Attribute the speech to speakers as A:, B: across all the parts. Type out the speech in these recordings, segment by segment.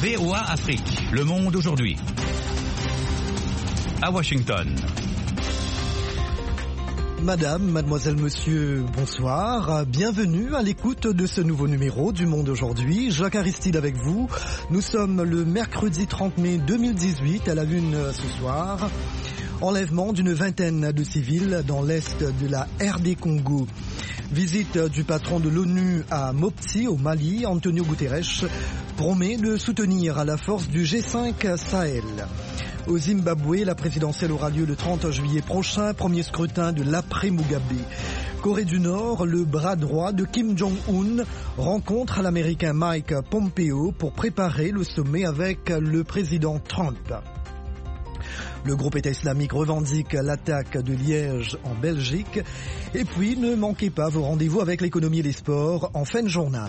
A: VOA Afrique, le monde aujourd'hui. À Washington.
B: Madame, mademoiselle, monsieur, bonsoir. Bienvenue à l'écoute de ce nouveau numéro du Monde aujourd'hui. Jacques Aristide avec vous. Nous sommes le mercredi 30 mai 2018 à la une ce soir. Enlèvement d'une vingtaine de civils dans l'est de la RD Congo. Visite du patron de l'ONU à Mopti au Mali, Antonio Guterres, promet de soutenir la force du G5 Sahel. Au Zimbabwe, la présidentielle aura lieu le 30 juillet prochain, premier scrutin de l'après-Mugabe. Corée du Nord, le bras droit de Kim Jong-un rencontre l'Américain Mike Pompeo pour préparer le sommet avec le président Trump. Le groupe État islamique revendique l'attaque de Liège en Belgique. Et puis, ne manquez pas vos rendez-vous avec l'économie et les sports en fin de journal.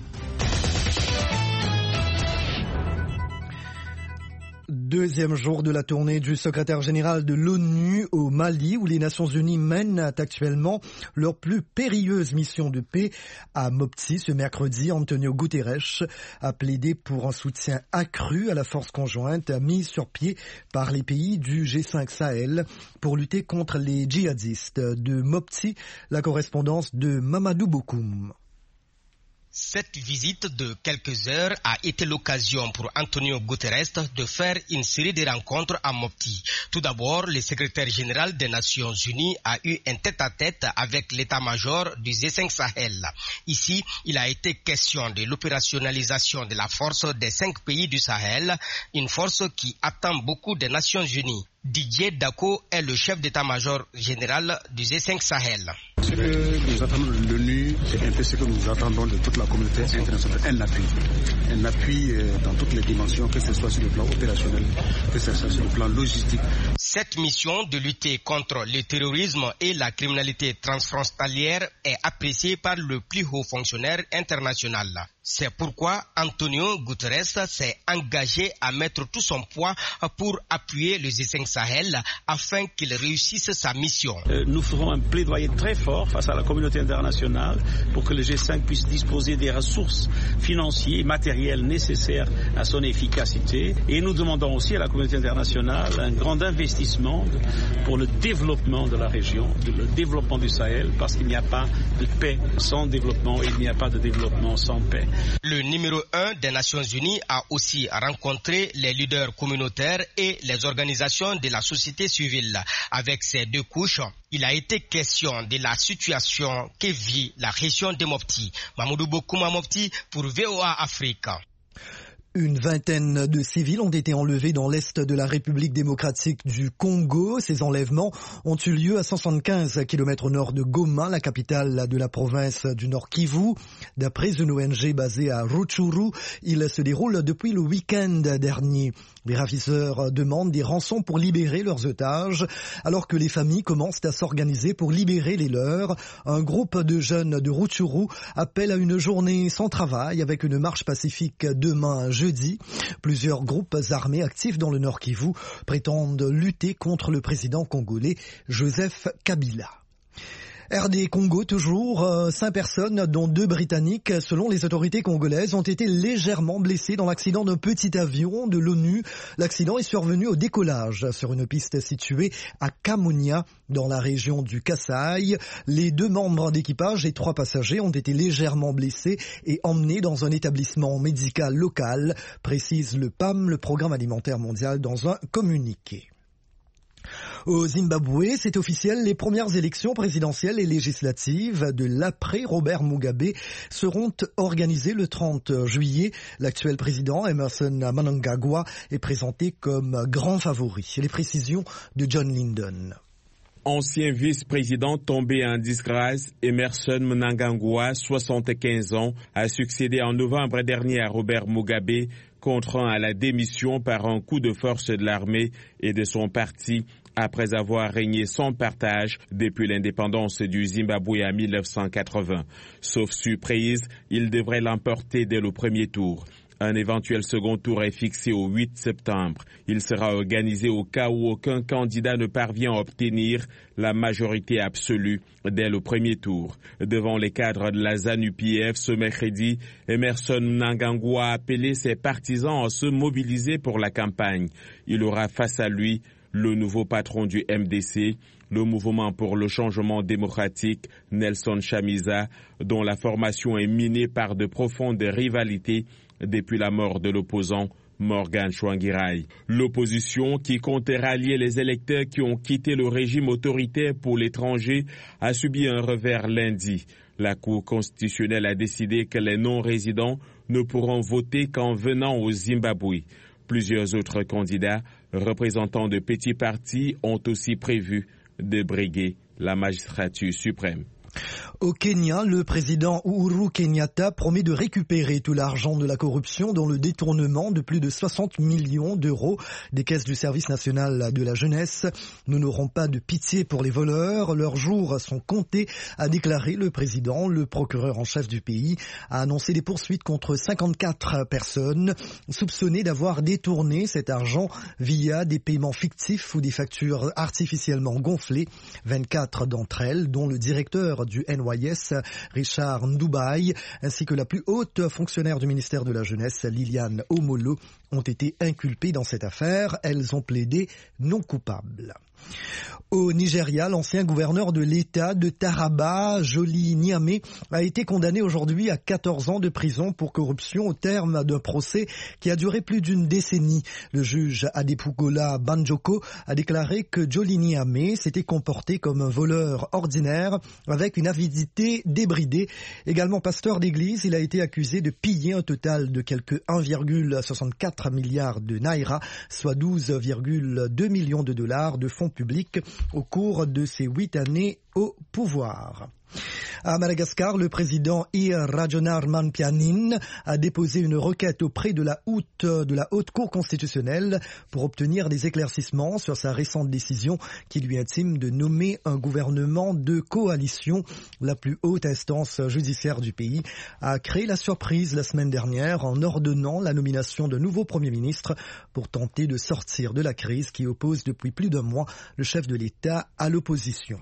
B: Deuxième jour de la tournée du secrétaire général de l'ONU au Mali, où les Nations Unies mènent actuellement leur plus périlleuse mission de paix. À Mopti, ce mercredi, Antonio Guterres a plaidé pour un soutien accru à la force conjointe mise sur pied par les pays du G5 Sahel pour lutter contre les djihadistes. De Mopti, la correspondance de Mamadou Bokoum.
C: Cette visite de quelques heures a été l'occasion pour Antonio Guterres de faire une série de rencontres à Mopti. Tout d'abord, le secrétaire général des Nations Unies a eu un tête-à-tête avec l'état-major du G5 Sahel. Ici, il a été question de l'opérationnalisation de la force des 5 pays du Sahel, une force qui attend beaucoup des Nations Unies. Didier Dako est le chef d'état-major général du G5 Sahel.
D: Ce que nous attendons de l'ONU, c'est un peu ce que nous attendons de toute la communauté internationale. Un appui dans toutes les dimensions, que ce soit sur le plan opérationnel, que ce soit sur le plan logistique.
C: Cette mission de lutter contre le terrorisme et la criminalité transfrontalière est appréciée par le plus haut fonctionnaire international. C'est pourquoi Antonio Guterres s'est engagé à mettre tout son poids pour appuyer le G5 Sahel afin qu'il réussisse sa mission.
E: Nous ferons un plaidoyer très fort face à la communauté internationale pour que le G5 puisse disposer des ressources financières et matérielles nécessaires à son efficacité. Et nous demandons aussi à la communauté internationale un grand investissement pour le développement de la région, le développement du Sahel, parce qu'il n'y a pas de paix sans développement et il n'y a pas de développement sans paix.
C: Le numéro 1 des Nations Unies a aussi rencontré les leaders communautaires et les organisations de la société civile. Avec ces deux couches, il a été question de la situation que vit la région de Mopti. Mamadou Bokoum à Mopti pour VOA Afrique.
B: Une vingtaine de civils ont été enlevés dans l'est de la République démocratique du Congo. Ces enlèvements ont eu lieu à 175 km au nord de Goma, la capitale de la province du Nord Kivu. D'après une ONG basée à Rutshuru, ils se déroulent depuis le week-end dernier. Les ravisseurs demandent des rançons pour libérer leurs otages, alors que les familles commencent à s'organiser pour libérer les leurs. Un groupe de jeunes de Rutshuru appelle à une journée sans travail avec une marche pacifique demain jeudi. Plusieurs groupes armés actifs dans le Nord Kivu prétendent lutter contre le président congolais Joseph Kabila. RD Congo toujours, 5 personnes, dont 2 Britanniques, selon les autorités congolaises, ont été légèrement blessées dans l'accident d'un petit avion de l'ONU. L'accident est survenu au décollage sur une piste située à Kamunia, dans la région du Kasaï. Les 2 membres d'équipage et 3 passagers ont été légèrement blessés et emmenés dans un établissement médical local, précise le PAM, le Programme alimentaire mondial, dans un communiqué. Au Zimbabwe, c'est officiel, les premières élections présidentielles et législatives de l'après-Robert Mugabe seront organisées le 30 juillet. L'actuel président, Emmerson Mnangagwa, est présenté comme grand favori. Les précisions de John Lyndon.
F: Ancien vice-président tombé en disgrâce, Emmerson Mnangagwa, 75 ans, a succédé en novembre dernier à Robert Mugabe, contraint à la démission par un coup de force de l'armée et de son parti après avoir régné sans partage depuis l'indépendance du Zimbabwe en 1980. Sauf surprise, il devrait l'emporter dès le premier tour. Un éventuel second tour est fixé au 8 septembre. Il sera organisé au cas où aucun candidat ne parvient à obtenir la majorité absolue dès le premier tour. Devant les cadres de la ZANU-PF ce mercredi, Emmerson Mnangagwa a appelé ses partisans à se mobiliser pour la campagne. Il aura face à lui le nouveau patron du MDC, le mouvement pour le changement démocratique, Nelson Chamisa, dont la formation est minée par de profondes rivalités depuis la mort de l'opposant Morgan Tsvangirai. L'opposition, qui comptait rallier les électeurs qui ont quitté le régime autoritaire pour l'étranger, a subi un revers lundi. La Cour constitutionnelle a décidé que les non-résidents ne pourront voter qu'en venant au Zimbabwe. Plusieurs autres candidats, représentants de petits partis, ont aussi prévu de briguer la magistrature suprême.
B: Au Kenya, le président Uhuru Kenyatta promet de récupérer tout l'argent de la corruption dont le détournement de plus de 60 millions d'euros des caisses du service national de la jeunesse. Nous n'aurons pas de pitié pour les voleurs, leurs jours sont comptés, a déclaré le président. Le procureur en chef du pays a annoncé des poursuites contre 54 personnes soupçonnées d'avoir détourné cet argent via des paiements fictifs ou des factures artificiellement gonflées. 24 d'entre elles, dont le directeur du NYS, Richard Ndubai, ainsi que la plus haute fonctionnaire du ministère de la Jeunesse, Liliane Omolo, ont été inculpées dans cette affaire. Elles ont plaidé non coupables. Au Nigeria, l'ancien gouverneur de l'État de Taraba, Joli Niame, a été condamné aujourd'hui à 14 ans de prison pour corruption au terme d'un procès qui a duré plus d'une décennie. Le juge Adepugola Banjoko a déclaré que Joli Niame s'était comporté comme un voleur ordinaire avec une avidité débridée. Également pasteur d'église, il a été accusé de piller un total de quelque 1,64 milliard de naira, soit 12,2 millions de dollars de fonds publics au cours de ses 8 années au pouvoir. À Madagascar, le président Rajoelinaman Pianine a déposé une requête auprès de la Haute Cour constitutionnelle pour obtenir des éclaircissements sur sa récente décision qui lui intime de nommer un gouvernement de coalition. La plus haute instance judiciaire du pays a créé la surprise la semaine dernière en ordonnant la nomination d'un nouveau Premier ministre pour tenter de sortir de la crise qui oppose depuis plus d'un mois le chef de l'État à l'opposition.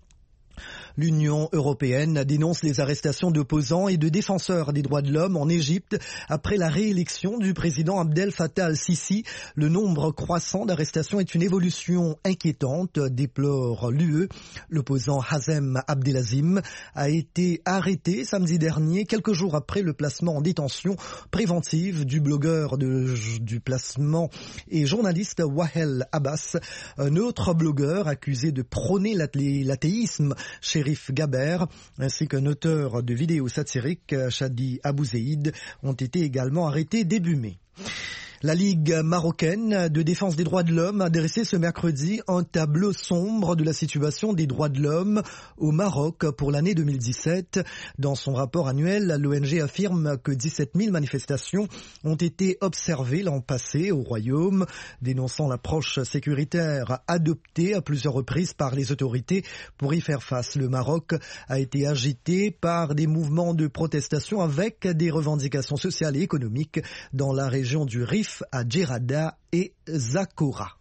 B: L'Union européenne dénonce les arrestations d'opposants et de défenseurs des droits de l'homme en Égypte après la réélection du président Abdel Fattah al-Sisi. Le nombre croissant d'arrestations est une évolution inquiétante, déplore l'UE. L'opposant Hazem Abdelazim a été arrêté samedi dernier, quelques jours après le placement en détention préventive du blogueur du placement et journaliste Wahel Abbas. Un autre blogueur accusé de prôner l'athéisme, Sherif Gaber, ainsi qu'un auteur de vidéos satiriques, Shadi Abouzeid, ont été également arrêtés début mai. La Ligue marocaine de défense des droits de l'homme a dressé ce mercredi un tableau sombre de la situation des droits de l'homme au Maroc pour l'année 2017. Dans son rapport annuel, l'ONG affirme que 17 000 manifestations ont été observées l'an passé au Royaume, dénonçant l'approche sécuritaire adoptée à plusieurs reprises par les autorités pour y faire face. Le Maroc a été agité par des mouvements de protestation avec des revendications sociales et économiques dans la région du Rif, à Djerada et Zakora.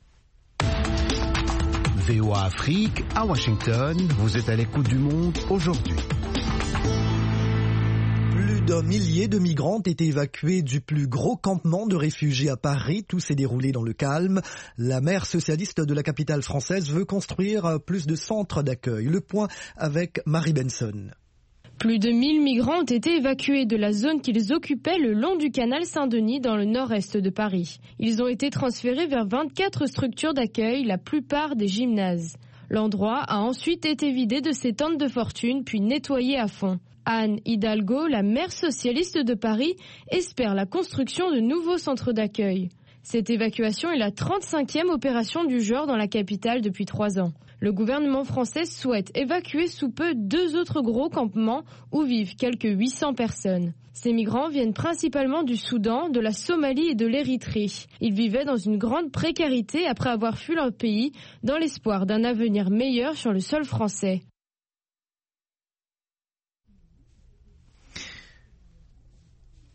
G: VOA Afrique, à Washington, vous êtes à l'écoute du monde aujourd'hui.
B: Plus d'un millier de migrants ont été évacués du plus gros campement de réfugiés à Paris. Tout s'est déroulé dans le calme. La maire socialiste de la capitale française veut construire plus de centres d'accueil. Le point avec Marie Benson.
H: Plus de 1000 migrants ont été évacués de la zone qu'ils occupaient le long du canal Saint-Denis dans le nord-est de Paris. Ils ont été transférés vers 24 structures d'accueil, la plupart des gymnases. L'endroit a ensuite été vidé de ses tentes de fortune puis nettoyé à fond. Anne Hidalgo, la maire socialiste de Paris, espère la construction de nouveaux centres d'accueil. Cette évacuation est la 35e opération du genre dans la capitale depuis 3 ans. Le gouvernement français souhaite évacuer sous peu 2 autres gros campements où vivent quelques 800 personnes. Ces migrants viennent principalement du Soudan, de la Somalie et de l'Érythrée. Ils vivaient dans une grande précarité après avoir fui leur pays dans l'espoir d'un avenir meilleur sur le sol français.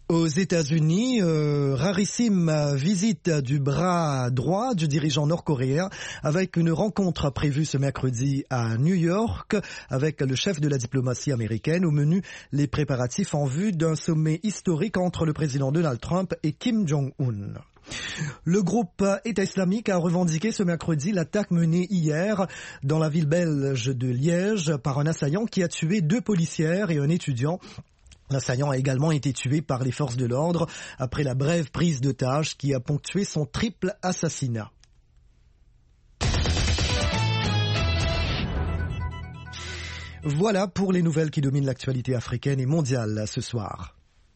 B: Aux États-Unis, rarissime visite du bras droit du dirigeant nord-coréen avec une rencontre prévue ce mercredi à New York avec le chef de la diplomatie américaine. Au menu, les préparatifs en vue d'un sommet historique entre le président Donald Trump et Kim Jong-un. Le groupe État islamique a revendiqué ce mercredi l'attaque menée hier dans la ville belge de Liège par un assaillant qui a tué 2 policières et un étudiant. L'assaillant a également été tué par les forces de l'ordre après la brève prise d'otage qui a ponctué son triple assassinat. Voilà pour les nouvelles qui dominent l'actualité africaine et mondiale ce soir.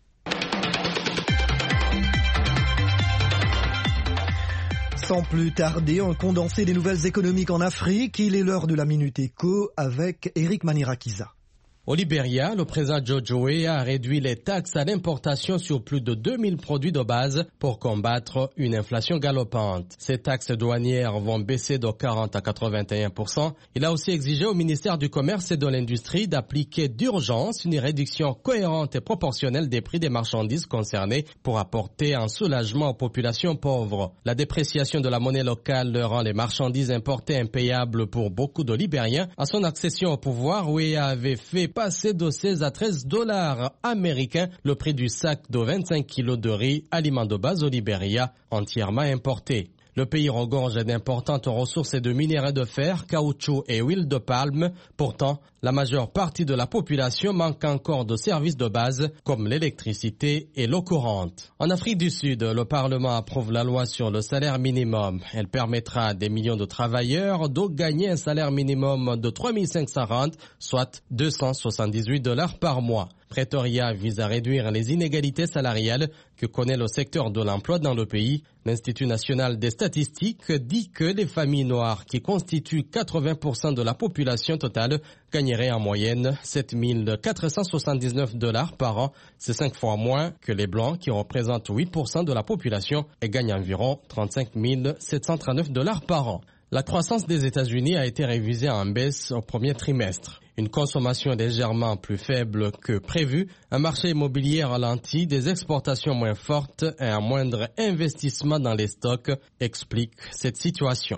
B: Sans plus tarder, un condensé des nouvelles économiques en Afrique. Il est l'heure de la Minute Éco avec Eric Manirakiza.
I: Au Libéria, le président George Weah a réduit les taxes à l'importation sur plus de 2000 produits de base pour combattre une inflation galopante. Ces taxes douanières vont baisser de 40 à 81%. Il a aussi exigé au ministère du Commerce et de l'Industrie d'appliquer d'urgence une réduction cohérente et proportionnelle des prix des marchandises concernées pour apporter un soulagement aux populations pauvres. La dépréciation de la monnaie locale rend les marchandises importées impayables pour beaucoup de Libériens. À son accession au pouvoir, Weah avait fait passer de 16 à 13 $ américains le prix du sac de 25 kilos de riz, aliment de base au Libéria, entièrement importé. Le pays regorge d'importantes ressources et de minerais de fer, caoutchouc et huile de palme. Pourtant, la majeure partie de la population manque encore de services de base comme l'électricité et l'eau courante. En Afrique du Sud, le Parlement approuve la loi sur le salaire minimum. Elle permettra à des millions de travailleurs de gagner un salaire minimum de 3 500 rand, soit 278 $ par mois. Pretoria vise à réduire les inégalités salariales que connaît le secteur de l'emploi dans le pays. L'Institut national des statistiques dit que les familles noires, qui constituent 80% de la population totale, gagneraient en moyenne 7 479 $ par an. C'est 5 fois moins que les blancs, qui représentent 8% de la population et gagnent environ 35 739 $ par an. La croissance des États-Unis a été révisée en baisse au premier trimestre. Une consommation légèrement plus faible que prévu, un marché immobilier ralenti, des exportations moins fortes et un moindre investissement dans les stocks expliquent cette situation.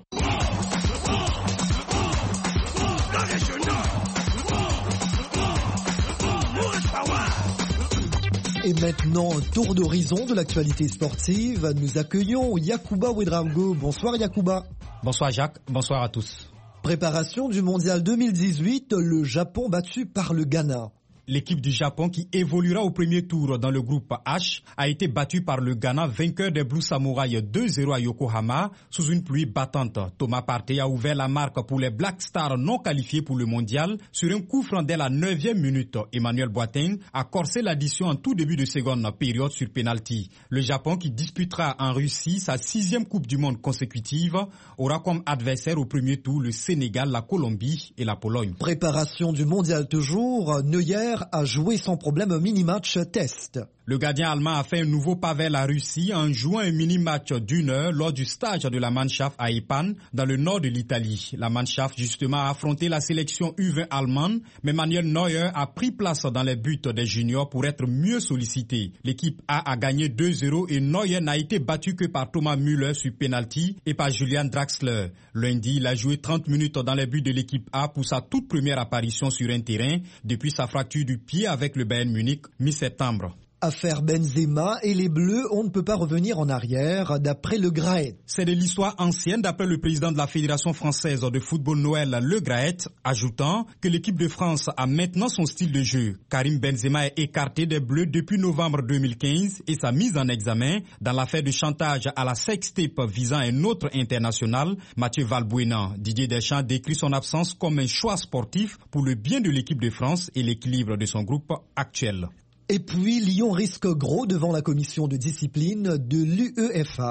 B: Et maintenant, un tour d'horizon de l'actualité sportive. Nous accueillons Yacouba Ouedraogo. Bonsoir Yacouba.
J: Bonsoir Jacques, bonsoir à tous.
B: Préparation du mondial 2018, le Japon battu par le Ghana.
J: L'équipe du Japon, qui évoluera au premier tour dans le groupe H, a été battue par le Ghana, vainqueur des Blue Samurai 2-0 à Yokohama sous une pluie battante. Thomas Partey a ouvert la marque pour les Black Stars non qualifiés pour le mondial sur un coup franc dès la 9e minute. Emmanuel Boateng a corsé l'addition en tout début de seconde période sur penalty. Le Japon, qui disputera en Russie sa 6e Coupe du Monde consécutive, aura comme adversaire au premier tour le Sénégal, la Colombie et la Pologne.
B: Préparation du mondial toujours, Neuer a joué sans problème un mini-match test.
J: Le gardien allemand a fait un nouveau pas vers la Russie en jouant un mini-match d'1 heure lors du stage de la Mannschaft à Epan, dans le nord de l'Italie. La Mannschaft, justement, a affronté la sélection U20 allemande, mais Manuel Neuer a pris place dans les buts des juniors pour être mieux sollicité. L'équipe A gagné 2-0 et Neuer n'a été battu que par Thomas Müller sur penalty et par Julian Draxler. Lundi, il a joué 30 minutes dans les buts de l'équipe A pour sa toute première apparition sur un terrain depuis sa fracture du pied avec le Bayern Munich mi-septembre.
B: Affaire Benzema et les Bleus, on ne peut pas revenir en arrière, d'après Le Graët.
J: C'est de l'histoire ancienne, d'après le président de la Fédération française de football Noël Le Graët, ajoutant que l'équipe de France a maintenant son style de jeu. Karim Benzema est écarté des Bleus depuis novembre 2015 et sa mise en examen dans l'affaire de chantage à la sextape visant un autre international, Mathieu Valbuena. Didier Deschamps décrit son absence comme un choix sportif pour le bien de l'équipe de France et l'équilibre de son groupe actuel.
B: Et puis, Lyon risque gros devant la commission de discipline de l'UEFA.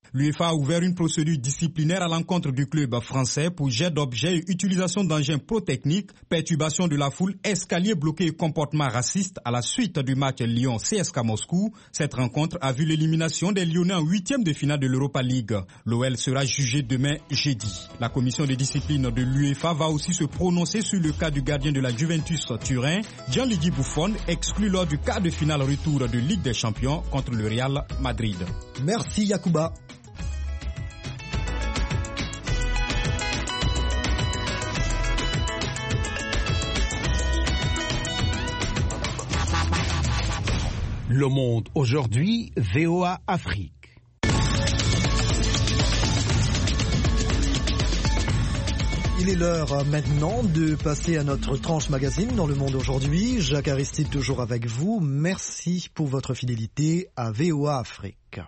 J: L'UEFA a ouvert une procédure disciplinaire à l'encontre du club français pour jet d'objets et utilisation d'engins pro-techniques, perturbation de la foule, escalier bloqué et comportement raciste à la suite du match Lyon-CSKA Moscou. Cette rencontre a vu l'élimination des Lyonnais en 8e de finale de l'Europa League. L'OL sera jugé demain jeudi. La commission de discipline de l'UEFA va aussi se prononcer sur le cas du gardien de la Juventus Turin, Gianluigi Buffon, exclu lors du quart de finale retour de Ligue des Champions contre le Real Madrid.
B: Merci Yacouba.
G: Le Monde aujourd'hui, VOA Afrique.
B: Il est l'heure maintenant de passer à notre tranche magazine dans Le Monde aujourd'hui. Jacques Aristide toujours avec vous. Merci pour votre fidélité à VOA Afrique.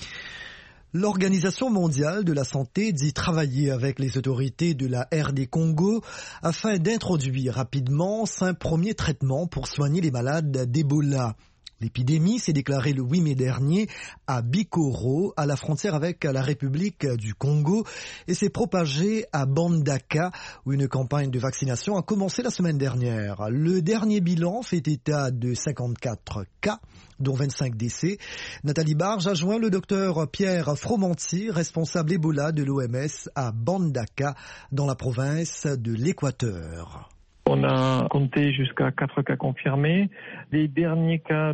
B: L'Organisation mondiale de la santé dit travailler avec les autorités de la RD Congo afin d'introduire rapidement un premier traitement pour soigner les malades d'Ebola. L'épidémie s'est déclarée le 8 mai dernier à Bikoro, à la frontière avec la République du Congo, et s'est propagée à Mbandaka, où une campagne de vaccination a commencé la semaine dernière. Le dernier bilan fait état de 54 cas, dont 25 décès. Nathalie Barge a joint le docteur Pierre Fromanti, responsable Ebola de l'OMS à Mbandaka, dans la province de l'Équateur.
K: On a compté jusqu'à 4 cas confirmés. Les derniers cas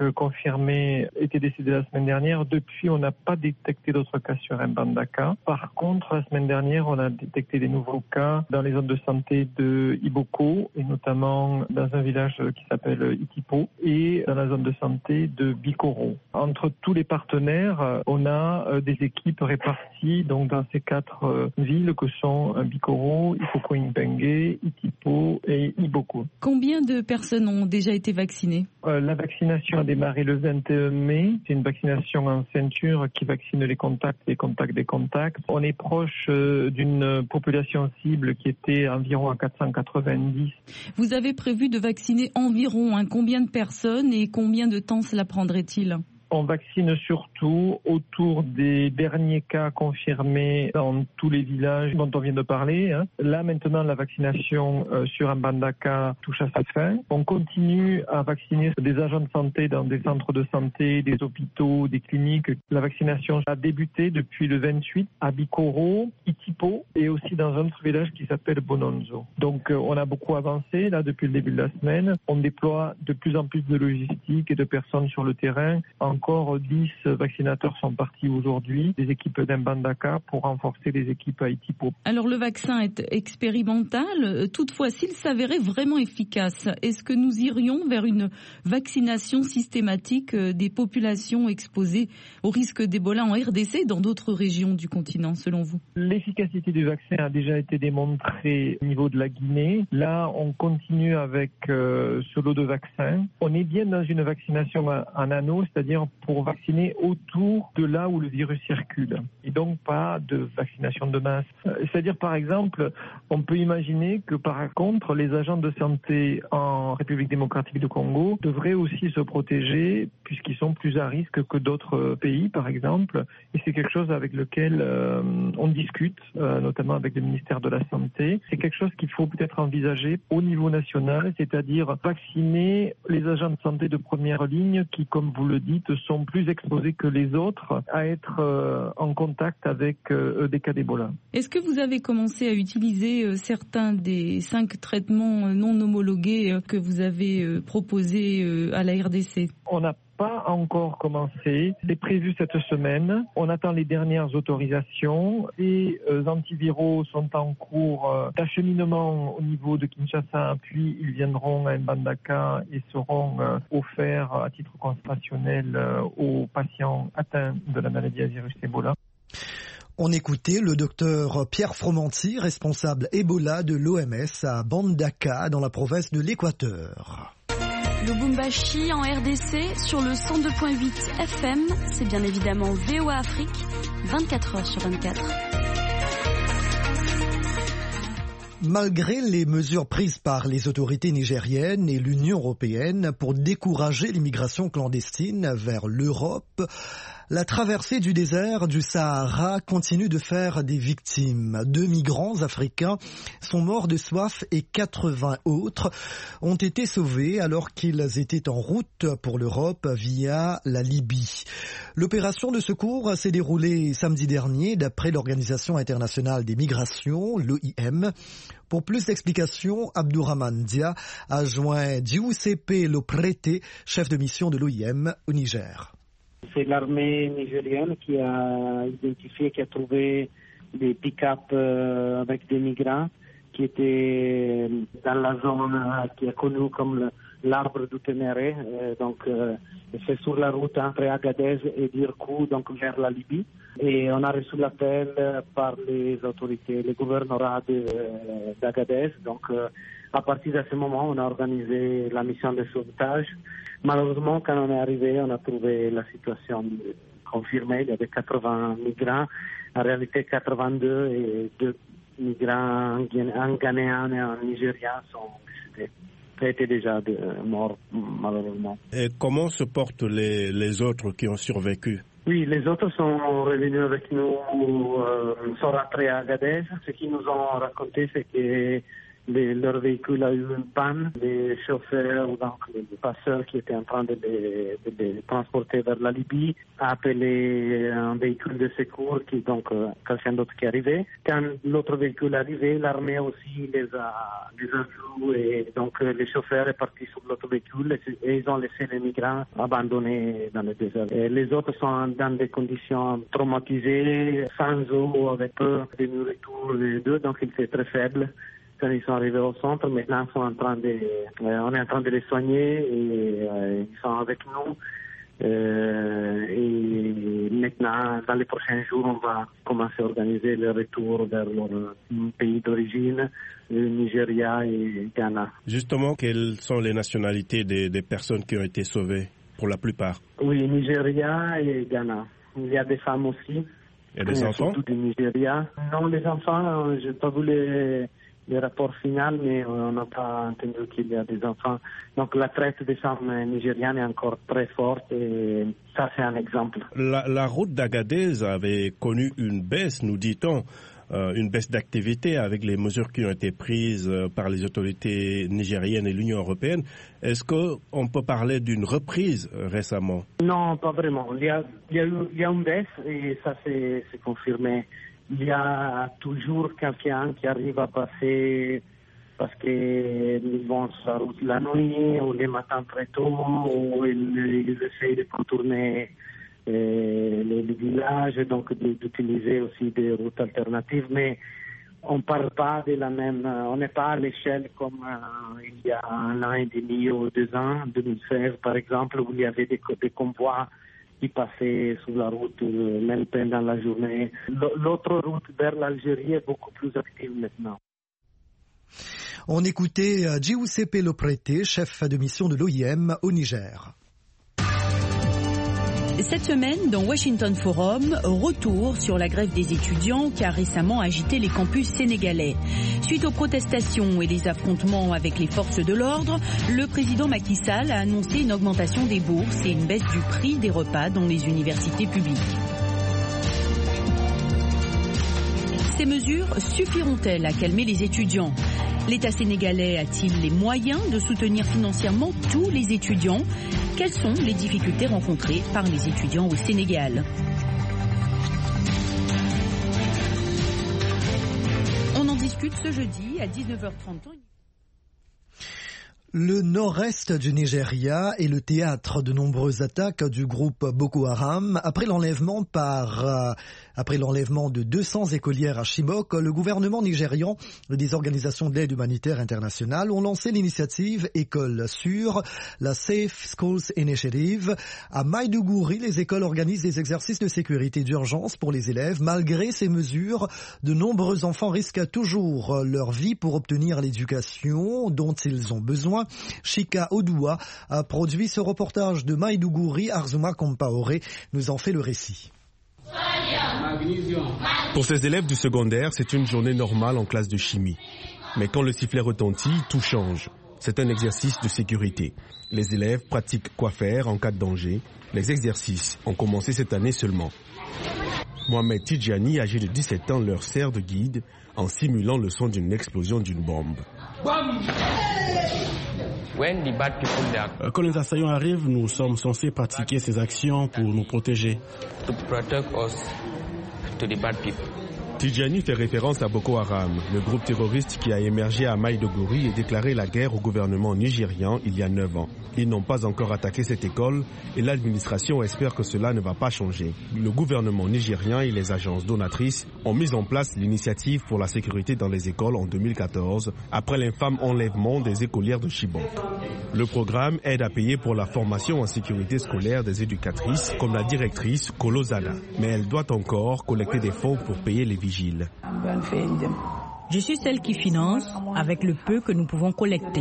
K: confirmés étaient décédés la semaine dernière. Depuis, on n'a pas détecté d'autres cas sur Mbandaka. Par contre, la semaine dernière, on a détecté des nouveaux cas dans les zones de santé de Iboko et notamment dans un village qui s'appelle Itipo et dans la zone de santé de Bikoro. Entre tous les partenaires, on a des équipes réparties donc dans ces 4 villes que sont Bikoro, Ifoko-Impenge, Itipo et Iboko.
L: Combien de personnes ont déjà été vaccinées ?
K: La vaccination a démarré le 21 mai. C'est une vaccination en ceinture qui vaccine les contacts des contacts. On est proche d'une population cible qui était environ à 490.
L: Vous avez prévu de vacciner environ combien de personnes et combien de temps cela prendrait-il ?
K: On vaccine surtout autour des derniers cas confirmés dans tous les villages dont on vient de parler. Là, maintenant, la vaccination sur Mbandaka touche à sa fin. On continue à vacciner des agents de santé dans des centres de santé, des hôpitaux, des cliniques. La vaccination a débuté depuis le 28 à Bikoro, Itipo et aussi dans un autre village qui s'appelle Bononzo. Donc, on a beaucoup avancé là depuis le début de la semaine. On déploie de plus en plus de logistique et de personnes sur le terrain. Encore 10 vaccinateurs sont partis aujourd'hui, des équipes d'Mbandaka pour renforcer les équipes à Itipo.
L: Alors le vaccin est expérimental, toutefois s'il s'avérait vraiment efficace, est-ce que nous irions vers une vaccination systématique des populations exposées au risque d'Ebola en RDC et dans d'autres régions du continent selon vous ?
K: L'efficacité du vaccin a déjà été démontrée au niveau de la Guinée. Là, on continue avec ce lot de vaccins. On est bien dans une vaccination en anneau, c'est-à-dire pour vacciner autour de là où le virus circule et donc pas de vaccination de masse. C'est-à-dire par exemple, on peut imaginer que par contre les agents de santé en République démocratique du Congo devraient aussi se protéger puisqu'ils sont plus à risque que d'autres pays par exemple et c'est quelque chose avec lequel on discute notamment avec le ministère de la Santé. C'est quelque chose qu'il faut peut-être envisager au niveau national, c'est-à-dire vacciner les agents de santé de première ligne qui, comme vous le dites, sont plus exposés que les autres à être en contact avec des cas d'Ebola.
L: Est-ce que vous avez commencé à utiliser certains des 5 traitements non homologués que vous avez proposés à la RDC ?
K: On n'a pas encore commencé. C'est prévu cette semaine. On attend les dernières autorisations. Les antiviraux sont en cours d'acheminement au niveau de Kinshasa, puis ils viendront à Mbandaka et seront offerts à titre consultationnel aux patients atteints de la maladie à virus Ebola.
B: On écoutait le docteur Pierre Fromanti, responsable Ebola de l'OMS à Mbandaka, dans la province de l'Équateur.
M: Lubumbashi en RDC sur le 102.8 FM, c'est bien évidemment VOA Afrique, 24 heures sur 24.
B: Malgré les mesures prises par les autorités nigériennes et l'Union européenne pour décourager l'immigration clandestine vers l'Europe, La traversée du désert du Sahara continue de faire des victimes. 2 migrants africains sont morts de soif et 80 autres ont été sauvés alors qu'ils étaient en route pour l'Europe via la Libye. L'opération de secours s'est déroulée samedi dernier d'après l'Organisation internationale des migrations, l'OIM. Pour plus d'explications, Abdourahmane Dia a joint Giuseppe Loprete, chef de mission de l'OIM au Niger.
N: C'est l'armée nigérienne qui a identifié, qui a trouvé des pick-up avec des migrants qui étaient dans la zone qui est connue comme l'arbre du Ténéré. Donc, c'est sur la route entre Agadez et Dirkou, donc vers la Libye. Et on a reçu l'appel par les autorités, le gouvernorat d'Agadez. Donc, à partir de ce moment, on a organisé la mission de sauvetage. Malheureusement, quand on est arrivé, on a trouvé la situation confirmée. Il y avait 80 migrants, en réalité 82, et 2 migrants, un Ghanéen et un Nigérien étaient déjà morts, malheureusement.
O: Et comment se portent les autres qui ont survécu?
N: Oui, les autres sont revenus avec nous, sont rentrés à Agadez. Ce qu'ils nous ont raconté, c'est que leur véhicule a eu une panne. Les chauffeurs, donc les passeurs qui étaient en train de les transporter vers la Libye, a appelé un véhicule de secours, donc quelqu'un d'autre qui est arrivé. Quand l'autre véhicule est arrivé, l'armée aussi les a vus, et donc les chauffeurs sont partis sur l'autre véhicule et ils ont laissé les migrants abandonnés dans le désert. Et les autres sont dans des conditions traumatisées, sans eau, avec peu de nourriture, les deux, donc ils étaient très faibles. Quand ils sont arrivés au centre, maintenant on est en train de les soigner et ils sont avec nous. Et maintenant, dans les prochains jours, on va commencer à organiser le retour vers leur pays d'origine, le Nigeria et Ghana.
O: Justement, quelles sont les nationalités des personnes qui ont été sauvées pour la plupart?
N: Oui, Nigeria et Ghana. Il y a des femmes aussi.
O: Et des enfants?
N: Surtout du Nigeria. Non, les enfants, je n'ai pas voulu les rapports finaux, mais on n'a pas entendu qu'il y a des enfants. Donc la traite des femmes nigérianes est encore très forte et ça c'est un exemple.
O: La route d'Agadez avait connu une baisse, nous dit-on, une baisse d'activité avec les mesures qui ont été prises par les autorités nigériennes et l'Union européenne. Est-ce qu'on peut parler d'une reprise récemment?
N: Non, pas vraiment. Il y a une baisse et ça c'est confirmé. Il y a toujours quelqu'un qui arrive à passer parce qu'ils vont sur la route la nuit ou les matins très tôt, ou ils essayent de contourner les villages, donc d'utiliser aussi des routes alternatives. Mais on ne parle pas de la même, on n'est pas à l'échelle comme il y a 1 an et demi ou 2 ans, 2016 par exemple, où il y avait des convois qui passaient sur la route même pendant la journée. L'autre route vers l'Algérie est beaucoup plus active maintenant.
B: On écoutait Giuseppe Loprete, chef de mission de l'OIM au Niger.
P: Cette semaine, dans Washington Forum, retour sur la grève des étudiants qui a récemment agité les campus sénégalais. Suite aux protestations et les affrontements avec les forces de l'ordre, le président Macky Sall a annoncé une augmentation des bourses et une baisse du prix des repas dans les universités publiques. Ces mesures suffiront-elles à calmer les étudiants ? L'État sénégalais a-t-il les moyens de soutenir financièrement tous les étudiants ? Quelles sont les difficultés rencontrées par les étudiants au Sénégal ? On en discute ce jeudi à 19h30.
B: Le nord-est du Nigeria est le théâtre de nombreuses attaques du groupe Boko Haram. Après l'enlèvement de 200 écolières à Chibok, le gouvernement nigérian et des organisations d'aide humanitaire internationale ont lancé l'initiative École Sûre, la Safe Schools Initiative. À Maïdougouri, les écoles organisent des exercices de sécurité d'urgence pour les élèves. Malgré ces mesures, de nombreux enfants risquent toujours leur vie pour obtenir l'éducation dont ils ont besoin. Chika Odoua a produit ce reportage de Maïdougouri. Arzuma Kompaoré nous en fait le récit.
Q: Pour ces élèves du secondaire, c'est une journée normale en classe de chimie. Mais quand le sifflet retentit, tout change. C'est un exercice de sécurité. Les élèves pratiquent quoi faire en cas de danger. Les exercices ont commencé cette année seulement. Mohamed Tidjani, âgé de 17 ans, leur sert de guide en simulant le son d'une explosion d'une bombe.
R: Quand les assaillants arrivent, nous sommes censés pratiquer ces actions pour nous protéger.
Q: Tidjani fait référence à Boko Haram, le groupe terroriste qui a émergé à Maïdougouri et déclaré la guerre au gouvernement nigérian il y a 9 ans. Ils n'ont pas encore attaqué cette école et l'administration espère que cela ne va pas changer. Le gouvernement nigérian et les agences donatrices ont mis en place l'initiative pour la sécurité dans les écoles en 2014, après l'infâme enlèvement des écolières de Chibok. Le programme aide à payer pour la formation en sécurité scolaire des éducatrices, comme la directrice Kolozada. Mais elle doit encore collecter des fonds pour payer les vigiles.
P: Je suis celle qui finance avec le peu que nous pouvons collecter.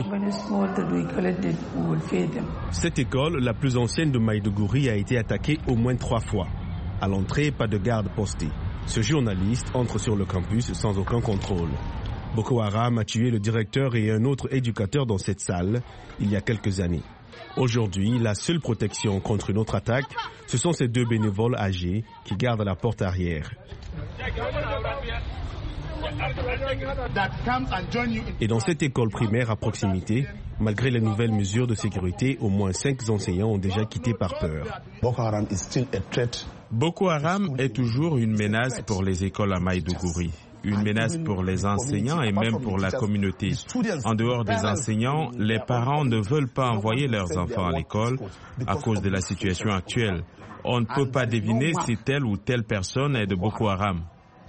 Q: Cette école, la plus ancienne de Maïdougouri, a été attaquée au moins 3 fois. À l'entrée, pas de garde postée. Ce journaliste entre sur le campus sans aucun contrôle. Boko Haram a tué le directeur et un autre éducateur dans cette salle il y a quelques années. Aujourd'hui, la seule protection contre une autre attaque, ce sont ces 2 bénévoles âgés qui gardent la porte arrière. Et dans cette école primaire à proximité, malgré les nouvelles mesures de sécurité, au moins 5 enseignants ont déjà quitté par peur.
F: Boko Haram est toujours une menace pour les écoles à Maïdougouri. Une menace pour les enseignants et même pour la communauté. En dehors des enseignants, les parents ne veulent pas envoyer leurs enfants à l'école à cause de la situation actuelle. On ne peut pas deviner si telle ou telle personne est de Boko Haram.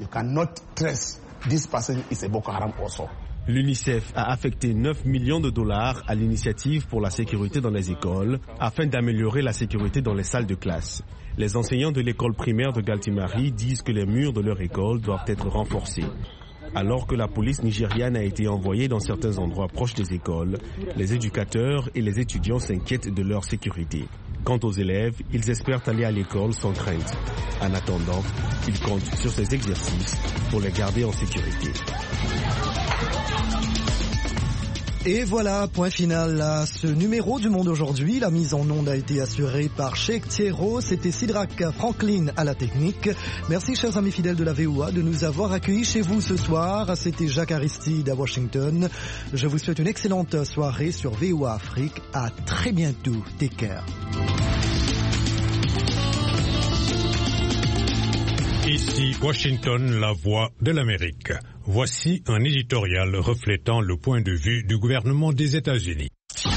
Q: L'UNICEF a affecté 9 millions de dollars à l'initiative pour la sécurité dans les écoles afin d'améliorer la sécurité dans les salles de classe. Les enseignants de l'école primaire de Galtimari disent que les murs de leur école doivent être renforcés. Alors que la police nigériane a été envoyée dans certains endroits proches des écoles, les éducateurs et les étudiants s'inquiètent de leur sécurité. Quant aux élèves, ils espèrent aller à l'école sans crainte. En attendant, ils comptent sur ces exercices pour les garder en sécurité.
B: Et voilà, point final à ce numéro du Monde aujourd'hui. La mise en onde a été assurée par Cheikh Thiero. C'était Sidrak Franklin à la technique. Merci, chers amis fidèles de la VOA, de nous avoir accueillis chez vous ce soir. C'était Jacques Aristide à Washington. Je vous souhaite une excellente soirée sur VOA Afrique. À très bientôt. Take care.
S: Ici Washington, la voix de l'Amérique. Voici un éditorial reflétant le point de vue du gouvernement des États-Unis.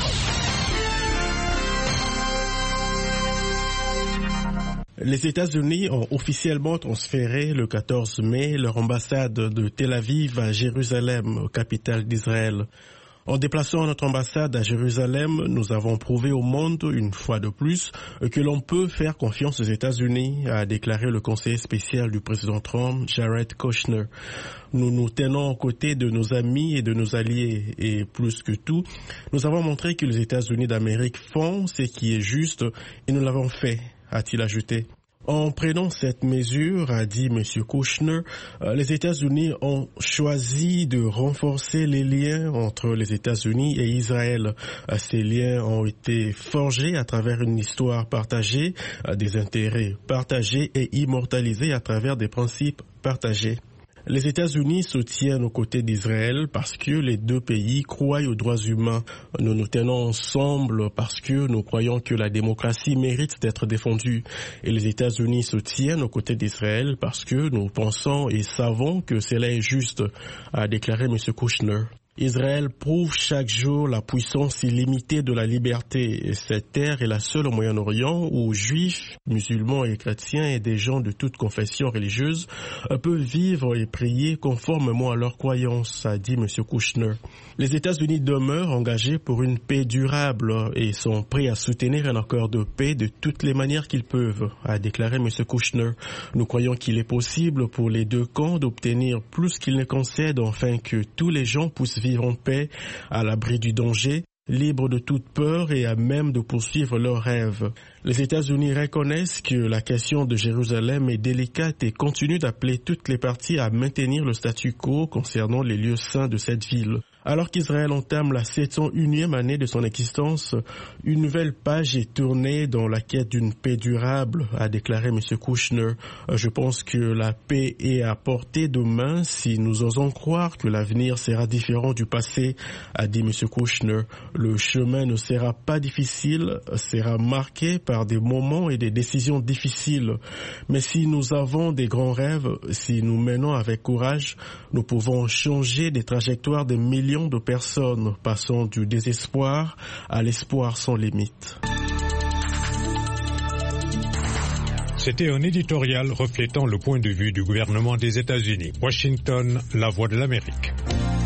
R: Les États-Unis ont officiellement transféré le 14 mai leur ambassade de Tel Aviv à Jérusalem, capitale d'Israël. En déplaçant notre ambassade à Jérusalem, nous avons prouvé au monde, une fois de plus, que l'on peut faire confiance aux États-Unis, a déclaré le conseiller spécial du président Trump, Jared Kushner. Nous nous tenons aux côtés de nos amis et de nos alliés, et plus que tout, nous avons montré que les États-Unis d'Amérique font ce qui est juste, et nous l'avons fait, a-t-il ajouté. En prenant cette mesure, a dit M. Kushner, les États-Unis ont choisi de renforcer les liens entre les États-Unis et Israël. Ces liens ont été forgés à travers une histoire partagée, des intérêts partagés et immortalisés à travers des principes partagés. Les États-Unis se tiennent aux côtés d'Israël parce que les 2 pays croient aux droits humains. Nous nous tenons ensemble parce que nous croyons que la démocratie mérite d'être défendue. Et les États-Unis se tiennent aux côtés d'Israël parce que nous pensons et savons que cela est juste, a déclaré M. Kushner. Israël prouve chaque jour la puissance illimitée de la liberté. Et cette terre est la seule au Moyen-Orient où juifs, musulmans et chrétiens et des gens de toute confession religieuse peuvent vivre et prier conformément à leurs croyances, a dit M. Kushner. Les États-Unis demeurent engagés pour une paix durable et sont prêts à soutenir un accord de paix de toutes les manières qu'ils peuvent, a déclaré M. Kushner. Nous croyons qu'il est possible pour les 2 camps d'obtenir plus qu'ils ne concèdent afin que tous les gens puissent vivre en paix, à l'abri du danger, libres de toute peur et à même de poursuivre leurs rêves. Les États-Unis reconnaissent que la question de Jérusalem est délicate et continuent d'appeler toutes les parties à maintenir le statu quo concernant les lieux saints de cette ville. Alors qu'Israël entame la 701e année de son existence, une nouvelle page est tournée dans la quête d'une paix durable, a déclaré M. Kouchner. Je pense que la paix est à portée de main si nous osons croire que l'avenir sera différent du passé, a dit M. Kouchner. Le chemin ne sera pas difficile, sera marqué par des moments et des décisions difficiles. Mais si nous avons des grands rêves, si nous menons avec courage, nous pouvons changer des trajectoires de millions de personnes, passant du désespoir à l'espoir sans limite.
S: C'était un éditorial reflétant le point de vue du gouvernement des États-Unis. Washington, la voix de l'Amérique.